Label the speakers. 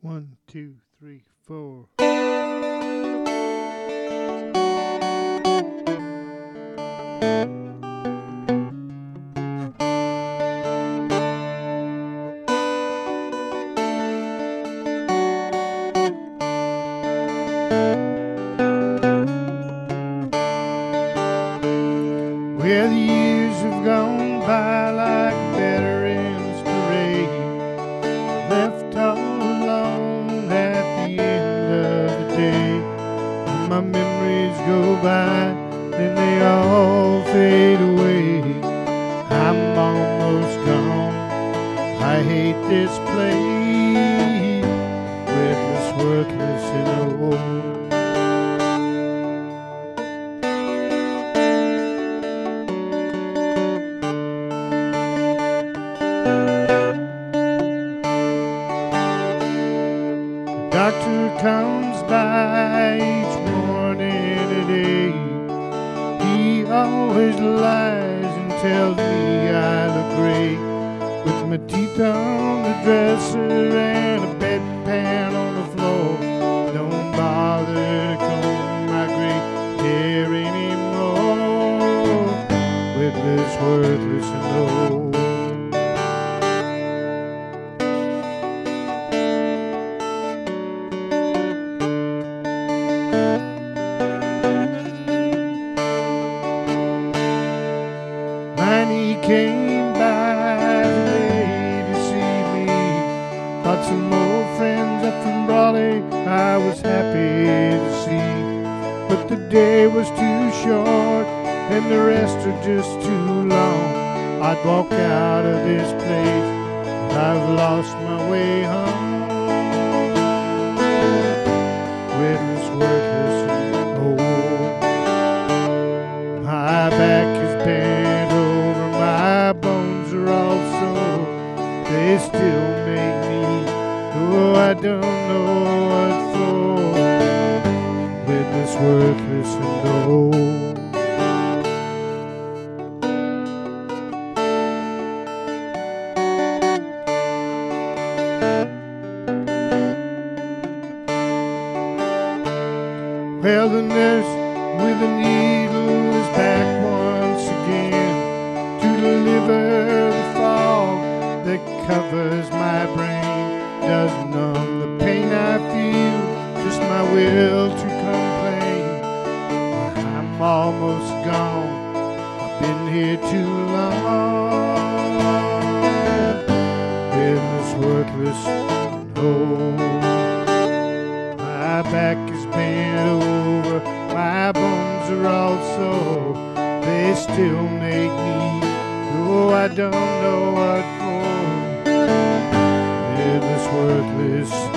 Speaker 1: 1, 2, 3, 4. Well, the years have gone by like veterans parade, left all alone at the end of the day. When my memories go by, then they all fade away. I'm almost gone. I hate this place, worthless, worthless, and old. Doctor comes by each morning at 8. He always lies and tells me I look great, with my teeth on the dresser and a bedpan on the floor. Don't bother to comb my gray hair anymore. Witless, worthless, and old. He came by today to see me. Got some old friends up from Raleigh I was happy to see, but the day was too short and the rest are just too long. I'd walk out of this place, but I've lost my way home. Witless, worthless, and old. My back is bent over, my bones are all sore. They still make me go, I don't know what for. Witless, worthless, and old. Well, the nurse with a needle is back once again to deliver the fog that covers my brain. Doesn't numb the pain I feel, just my will to complain. Well, I'm almost gone, I've been here too long. Witless, worthless, and old. My back is bent over, my bones are all sore. They still make me go, I don't know what for. Witless, worthless,